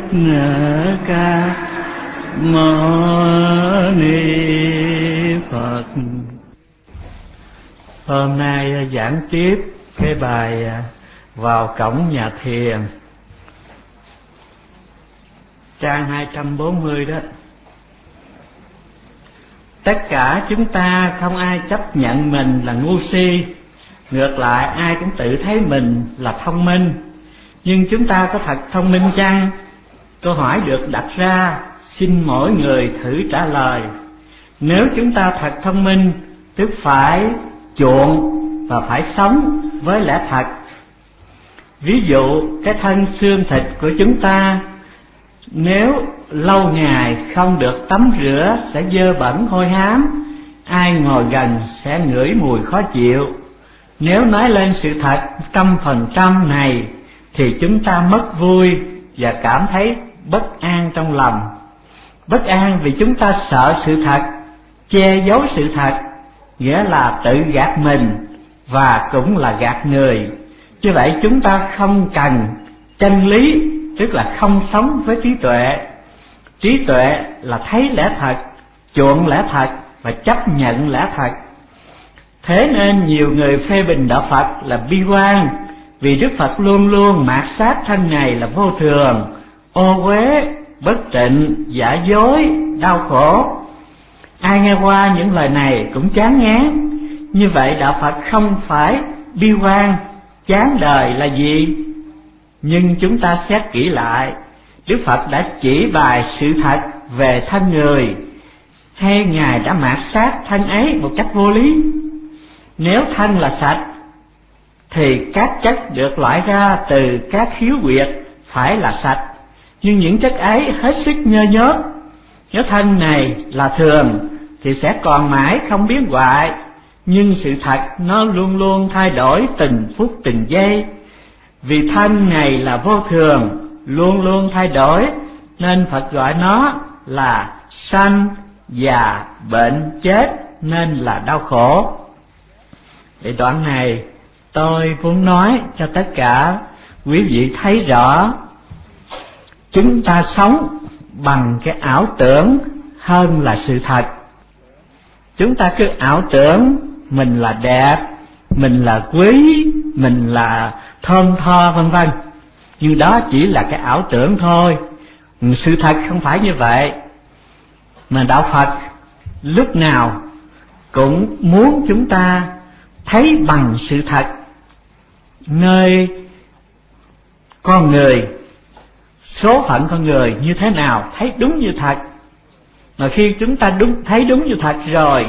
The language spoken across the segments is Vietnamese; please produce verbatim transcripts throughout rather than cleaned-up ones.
ca mâu ni Phật. Hôm nay giảng tiếp cái bài Vào cổng nhà thiền, trang hai trăm bốn mươi đó. Tất cả chúng ta không ai chấp nhận mình là ngu si, ngược lại ai cũng tự thấy mình là thông minh. Nhưng chúng ta có thật thông minh chăng? Câu hỏi được đặt ra, xin mỗi người thử trả lời. Nếu chúng ta thật thông minh, tức phải chuộng và phải sống với lẽ thật. Ví dụ cái thân xương thịt của chúng ta, nếu lâu ngày không được tắm rửa sẽ dơ bẩn hôi hám, ai ngồi gần sẽ ngửi mùi khó chịu. Nếu nói lên sự thật trăm phần trăm này thì chúng ta mất vui và cảm thấy bất an trong lòng. Bất an vì chúng ta sợ sự thật, che giấu sự thật, nghĩa là tự gạt mình và cũng là gạt người. Như vậy chúng ta không cần chân lý, tức là không sống với trí tuệ. Trí tuệ là thấy lẽ thật, chuộng lẽ thật và chấp nhận lẽ thật. Thế nên nhiều người phê bình đạo Phật là bi quan, vì Đức Phật luôn luôn mạt sát thân này là vô thường, ô uế, bất tịnh, giả dối, đau khổ. Ai nghe qua những lời này cũng chán ngán. Như vậy đạo Phật không phải bi quan, chán đời là gì? Nhưng chúng ta xét kỹ lại, Đức Phật đã chỉ bài sự thật về thân người, hay Ngài đã mạt sát thân ấy một cách vô lý? Nếu thân là sạch thì các chất được loại ra từ các khiếu huyệt phải là sạch, nhưng những chất ấy hết sức nhơ nhớt. Nếu thân này là thường thì sẽ còn mãi không biến hoại, nhưng sự thật nó luôn luôn thay đổi từng phút từng giây. Vì thân này là vô thường, luôn luôn thay đổi, nên Phật gọi nó là sanh, già, bệnh, chết, nên là đau khổ. Để đoạn này tôi muốn nói cho tất cả quý vị thấy rõ, chúng ta sống bằng cái ảo tưởng hơn là sự thật. Chúng ta cứ ảo tưởng mình là đẹp, mình là quý, mình là thơm tho vân vân, nhưng đó chỉ là cái ảo tưởng thôi. Sự thật không phải như vậy. Mà đạo Phật lúc nào cũng muốn chúng ta thấy bằng sự thật nơi con người, số phận con người như thế nào, thấy đúng như thật. Mà khi chúng ta đúng thấy đúng như thật rồi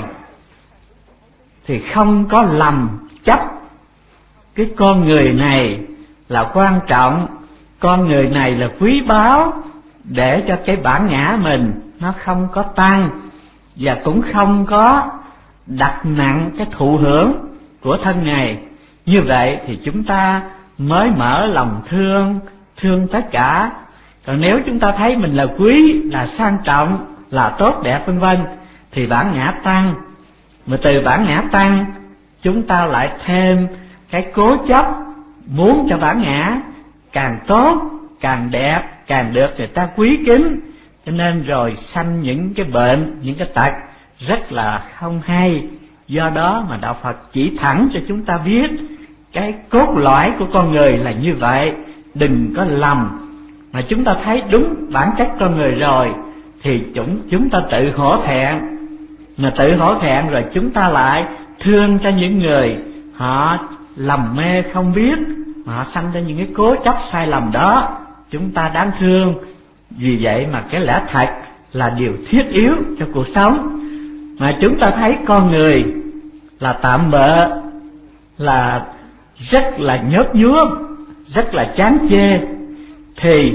thì không có lầm chấp cái con người này là quan trọng, con người này là quý báu, để cho cái bản ngã mình nó không có tăng, và cũng không có đặt nặng cái thụ hưởng của thân này. Như vậy thì chúng ta mới mở lòng thương, thương tất cả. Còn nếu chúng ta thấy mình là quý, là sang trọng, là tốt đẹp vân vân, thì bản ngã tăng. Mà từ bản ngã tăng, chúng ta lại thêm cái cố chấp muốn cho bản ngã càng tốt, càng đẹp, càng được người ta quý kính, cho nên rồi sanh những cái bệnh, những cái tật rất là không hay. Do đó mà đạo Phật chỉ thẳng cho chúng ta biết cái cốt lõi của con người là như vậy, đừng có lầm. Mà chúng ta thấy đúng bản chất con người rồi thì chúng chúng ta tự hổ thẹn. Mà tự hổ thẹn rồi chúng ta lại thương cho những người họ lầm mê không biết, mà họ sanh ra những cái cố chấp sai lầm đó. Chúng ta đáng thương. Vì vậy mà cái lẽ thật là điều thiết yếu cho cuộc sống. Mà chúng ta thấy con người là tạm bợ, là rất là nhớp nhuốm, rất là chán chê, thì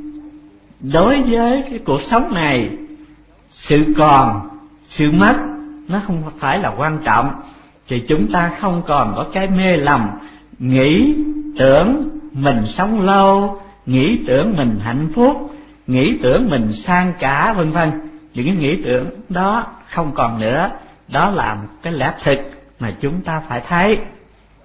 đối với cái cuộc sống này, sự còn, sự mất nó không phải là quan trọng. Thì chúng ta không còn có cái mê lầm, nghĩ tưởng mình sống lâu, nghĩ tưởng mình hạnh phúc, nghĩ tưởng mình sang cả vân vân. Những cái nghĩ tưởng đó không còn nữa. Đó là một cái lẽ thực mà chúng ta phải thấy.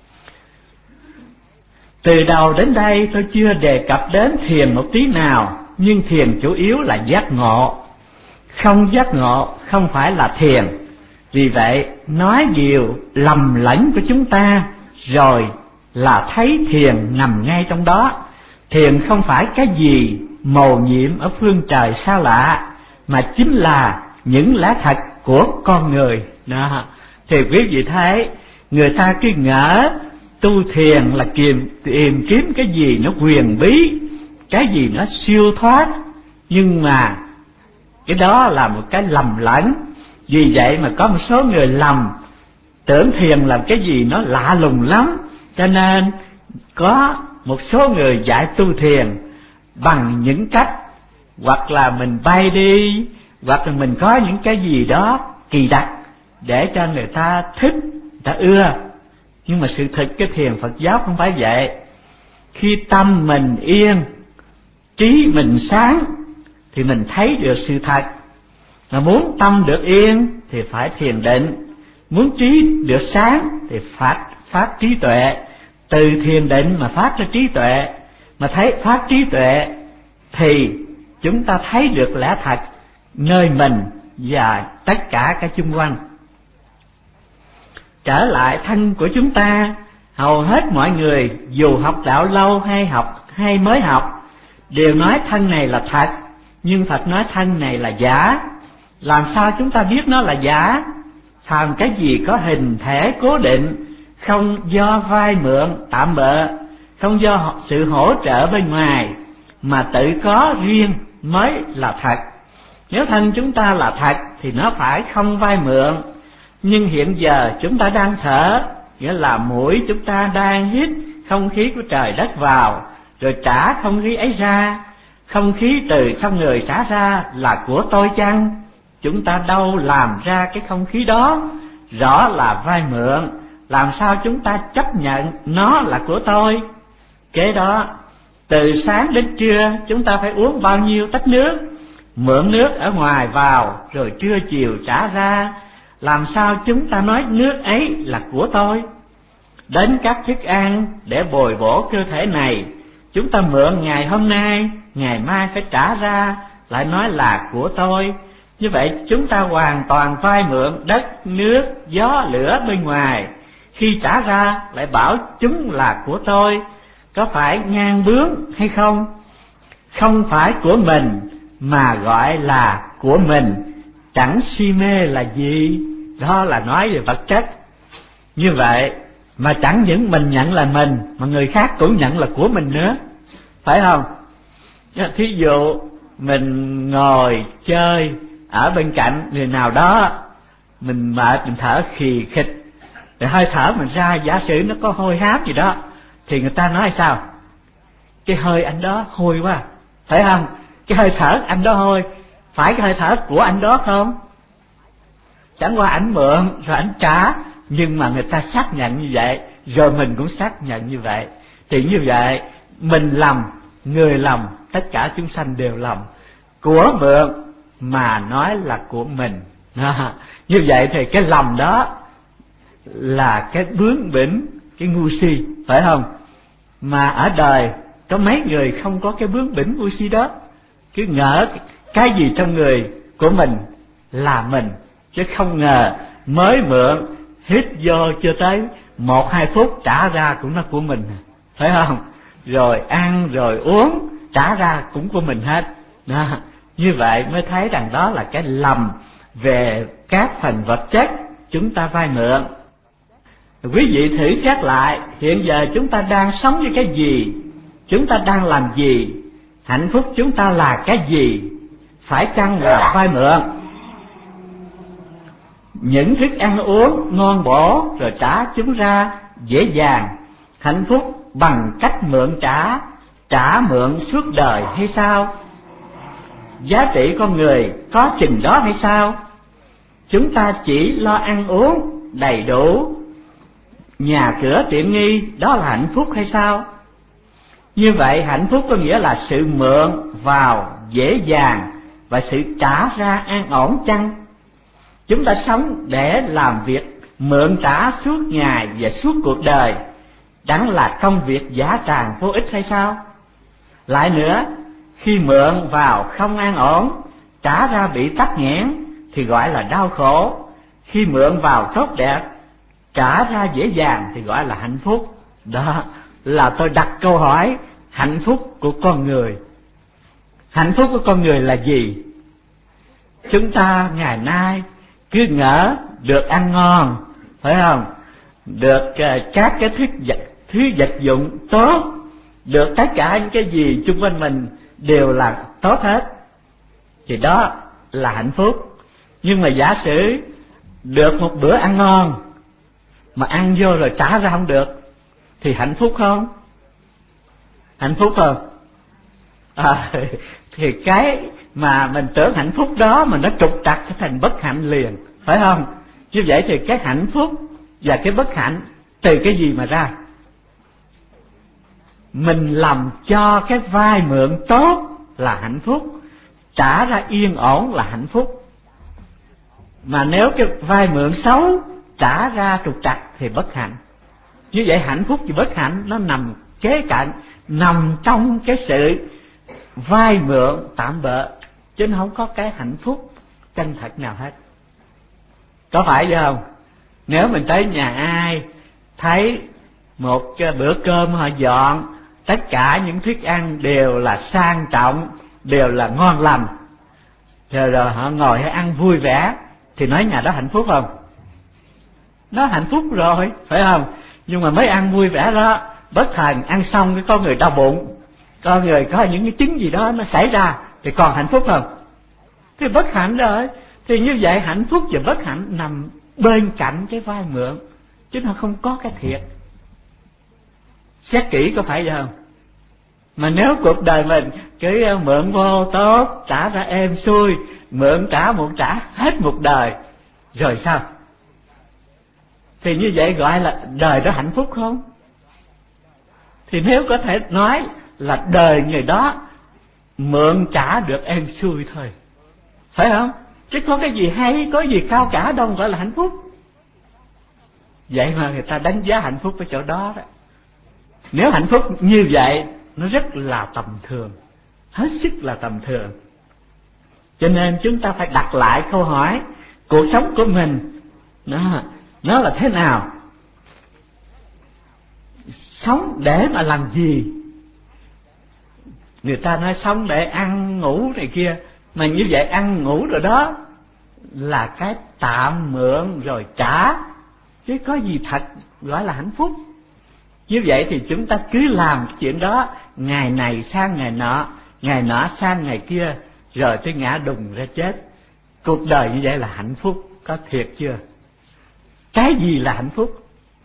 Từ đầu đến đây tôi chưa đề cập đến thiền một tí nào, nhưng thiền chủ yếu là giác ngộ. Không giác ngộ không phải là thiền. Vì vậy nói điều lầm lẫn của chúng ta rồi là thấy thiền nằm ngay trong đó. Thiền không phải cái gì mầu nhiệm ở phương trời xa lạ, mà chính là những lẽ thật của con người đó. Thì quý vị thấy người ta cứ ngỡ tu thiền là tìm, tìm kiếm cái gì nó quyền bí, cái gì nó siêu thoát, nhưng mà cái đó là một cái lầm lẫn. Vì vậy mà có một số người lầm tưởng thiền là cái gì nó lạ lùng lắm, cho nên có một số người dạy tu thiền bằng những cách hoặc là mình bay đi, hoặc là mình có những cái gì đó kỳ đặc để cho người ta thích, người ta ưa. Nhưng mà sự thực cái thiền Phật giáo không phải vậy. Khi tâm mình yên, trí mình sáng thì mình thấy được sự thật. Mà muốn tâm được yên thì phải thiền định, muốn trí được sáng thì phát phát trí tuệ. Từ thiền định mà phát ra trí tuệ, mà thấy phát trí tuệ thì chúng ta thấy được lẽ thật nơi mình và tất cả các chung quanh. Trở lại thân của chúng ta, hầu hết mọi người dù học đạo lâu hay học hay mới học đều nói thân này là thật, nhưng Phật nói thân này là giả. Làm sao chúng ta biết nó là giả? Phàm cái gì có hình thể cố định, không do vay mượn tạm bợ, không do sự hỗ trợ bên ngoài, mà tự có riêng mới là thật. Nếu thân chúng ta là thật thì nó phải không vay mượn. Nhưng hiện giờ chúng ta đang thở, nghĩa là mũi chúng ta đang hít không khí của trời đất vào, rồi trả không khí ấy ra. Không khí từ trong người trả ra là của tôi chăng? Chúng ta đâu làm ra cái không khí đó, rõ là vay mượn. Làm sao chúng ta chấp nhận nó là của tôi? Kế đó, từ sáng đến trưa chúng ta phải uống bao nhiêu tách nước, mượn nước ở ngoài vào, rồi trưa chiều trả ra. Làm sao chúng ta nói nước ấy là của tôi? Đến các thức ăn để bồi bổ cơ thể này, chúng ta mượn ngày hôm nay, ngày mai phải trả ra, lại nói là của tôi. Như vậy chúng ta hoàn toàn vay mượn đất, nước, gió, lửa bên ngoài. Khi trả ra lại bảo chúng là của tôi. Có phải ngang bướng hay không? Không phải của mình mà gọi là của mình. Chẳng si mê là gì? Đó là nói về vật chất. Như vậy mà chẳng những mình nhận là mình, mà người khác cũng nhận là của mình nữa, phải không? Thí dụ mình ngồi chơi ở bên cạnh người nào đó, mình mệt, mình thở khì khịch, rồi hơi thở mình ra, giả sử nó có hôi hám gì đó, thì người ta nói sao? Cái hơi anh đó hôi quá, phải không? Cái hơi thở anh đó hôi. Phải cái hơi thở của anh đó không? Chẳng qua ảnh mượn rồi ảnh trả, nhưng mà người ta xác nhận như vậy, rồi mình cũng xác nhận như vậy. Thì như vậy mình lầm, người lầm, tất cả chúng sanh đều lầm. Của mượn mà nói là của mình. À, như vậy thì cái lầm đó là cái bướng bỉnh, cái ngu si, phải không? Mà ở đời có mấy người không có cái bướng bỉnh ngu si đó, cứ ngỡ cái gì trong người của mình là mình, chứ không ngờ mới mượn hít vô chưa tới một hai phút trả ra cũng là của mình, phải không? Rồi ăn rồi uống trả ra cũng của mình hết đó. Như vậy mới thấy rằng đó là cái lầm về các phần vật chất chúng ta vay mượn. Quý vị thử xét lại, hiện giờ chúng ta đang sống với cái gì? Chúng ta đang làm gì? Hạnh phúc chúng ta là cái gì? Phải chăng là vay mượn? Những thức ăn uống ngon bổ rồi trả chúng ra dễ dàng, hạnh phúc bằng cách mượn trả, trả mượn suốt đời hay sao? Giá trị con người có chừng đó hay sao? Chúng ta chỉ lo ăn uống đầy đủ, nhà cửa tiện nghi, đó là hạnh phúc hay sao? Như vậy hạnh phúc có nghĩa là sự mượn vào dễ dàng và sự trả ra an ổn chăng? Chúng ta sống để làm việc mượn trả suốt ngày và suốt cuộc đời, đáng là công việc giả tràng vô ích hay sao? Lại nữa, Khi mượn vào không an ổn, trả ra bị tắc nghẽn thì gọi là đau khổ. Khi mượn vào tốt đẹp, trả ra dễ dàng thì gọi là hạnh phúc. Đó là tôi đặt câu hỏi, hạnh phúc của con người. Hạnh phúc của con người là gì? Chúng ta ngày nay cứ ngỡ được ăn ngon, phải không? Được uh, các cái thứ vật, thứ vật dụng tốt, được tất cả những cái gì xung quanh mình đều là tốt hết, thì đó là hạnh phúc. Nhưng mà giả sử được một bữa ăn ngon mà ăn vô rồi trả ra không được thì hạnh phúc không? Hạnh phúc không? À, thì cái mà mình tưởng hạnh phúc đó mà nó trục trặc thành bất hạnh liền, phải không? Như vậy thì cái hạnh phúc và cái bất hạnh từ cái gì mà ra? Mình làm cho cái vay mượn tốt là hạnh phúc, trả ra yên ổn là hạnh phúc. Mà nếu cái vay mượn xấu, trả ra trục trặc thì bất hạnh. Như vậy hạnh phúc và bất hạnh nó nằm kế cạnh, nằm trong cái sự vay mượn tạm bợ, chứ nó không có cái hạnh phúc chân thật nào hết. Có phải vậy không? Nếu mình tới nhà ai thấy một cái bữa cơm họ dọn, tất cả những thức ăn đều là sang trọng, đều là ngon lành, rồi, rồi họ ngồi hay ăn vui vẻ, thì nói nhà đó hạnh phúc không? Nó hạnh phúc rồi, phải không? Nhưng mà mới ăn vui vẻ đó, bất thần ăn xong cái con người đau bụng, con người có những cái chứng gì đó nó xảy ra, thì còn hạnh phúc không? Thì bất hạnh rồi. Thì như vậy hạnh phúc và bất hạnh nằm bên cạnh cái vay mượn, chứ nó không có cái thiệt. Xét kỹ có phải vậy không? Mà nếu cuộc đời mình cứ mượn vô tốt, trả ra êm xuôi, mượn trả một trả hết một đời, rồi sao? Thì như vậy gọi là đời đó hạnh phúc không? Thì nếu có thể nói là đời người đó mượn trả được êm xuôi thôi, phải không? Chứ có cái gì hay, có gì cao cả đâu gọi là hạnh phúc. Vậy mà người ta đánh giá hạnh phúc ở chỗ đó đó. Nếu hạnh phúc như vậy, nó rất là tầm thường, hết sức là tầm thường. Cho nên chúng ta phải đặt lại câu hỏi, cuộc sống của mình nó, nó là thế nào? Sống để mà làm gì? Người ta nói sống để ăn ngủ này kia, mà như vậy ăn ngủ rồi đó là cái tạm mượn rồi trả, chứ có gì thật gọi là hạnh phúc. Như vậy thì chúng ta cứ làm cái chuyện đó ngày này sang ngày nọ, ngày nọ sang ngày kia, rồi tới ngã đùng ra chết. Cuộc đời như vậy là hạnh phúc có thiệt chưa? Cái gì là hạnh phúc?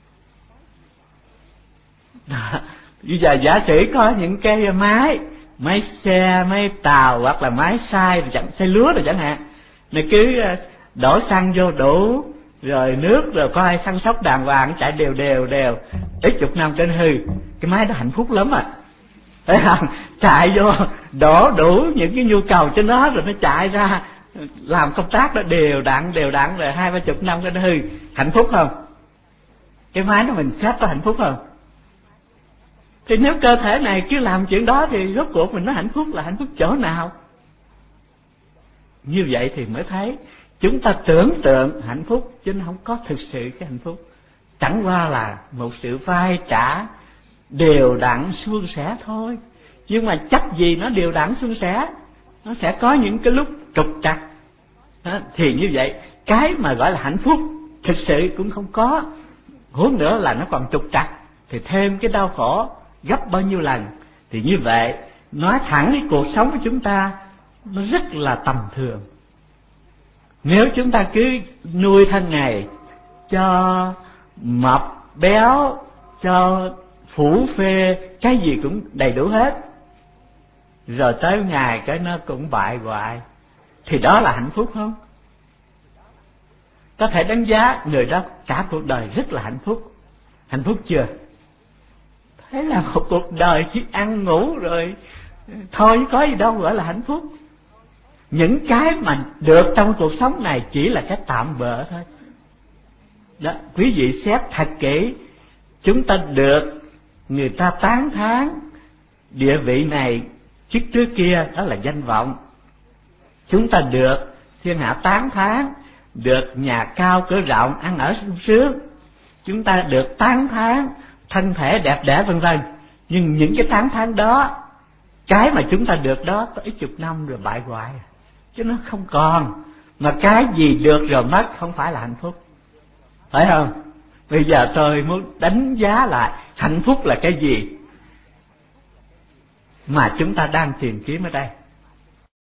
Đó. Bây giờ giả sử có những cái máy, máy xe, máy tàu hoặc là máy xay, xe lúa rồi chẳng hạn, này cứ đổ xăng vô đủ, rồi nước, rồi có ai săn sóc đàng hoàng, chạy đều đều đều, ít chục năm trên hư, cái máy đó hạnh phúc lắm à, thấy không? Chạy vô đổ đủ những cái nhu cầu cho nó, rồi nó chạy ra làm công tác đó đều đặn đều đặn, rồi hai ba chục năm cho nó hư, hạnh phúc không? Cái máy đó mình xét có hạnh phúc không? Thì nếu cơ thể này cứ làm chuyện đó thì rốt cuộc mình nói hạnh phúc là hạnh phúc chỗ nào? Như vậy thì mới thấy chúng ta tưởng tượng hạnh phúc chứ nó không có thực sự cái hạnh phúc, chẳng qua là một sự vay trả đều đặn suôn sẻ thôi. Nhưng mà chắc gì nó đều đặn suôn sẻ, nó sẽ có những cái lúc trục trặc. Thì như vậy cái mà gọi là hạnh phúc thực sự cũng không có, huống nữa là nó còn trục trặc thì thêm cái đau khổ gấp bao nhiêu lần. Thì như vậy nói thẳng cái cuộc sống của chúng ta nó rất là tầm thường. Nếu chúng ta cứ nuôi thân này cho mập béo, cho phủ phê, cái gì cũng đầy đủ hết, rồi tới ngày cái nó cũng bại hoại, thì đó là hạnh phúc không? Có thể đánh giá người đó cả cuộc đời rất là hạnh phúc. Hạnh phúc chưa? Thế là một cuộc đời chỉ ăn ngủ rồi thôi, có gì đâu gọi là hạnh phúc. Những cái mà được trong cuộc sống này chỉ là cái tạm bợ thôi. Đó, quý vị xét thật kỹ, chúng ta được người ta tán thán địa vị này chức trước kia, đó là danh vọng. Chúng ta được thiên hạ tán thán, được nhà cao cửa rộng, ăn ở sung sướng, chúng ta được tán thán thân thể đẹp đẽ vân vân. Nhưng những cái tán thán đó, cái mà chúng ta được đó có ít chục năm rồi bại hoại, chứ nó không còn. Mà cái gì được rồi mất không phải là hạnh phúc, phải không? Bây giờ tôi muốn đánh giá lại hạnh phúc là cái gì mà chúng ta đang tìm kiếm ở đây.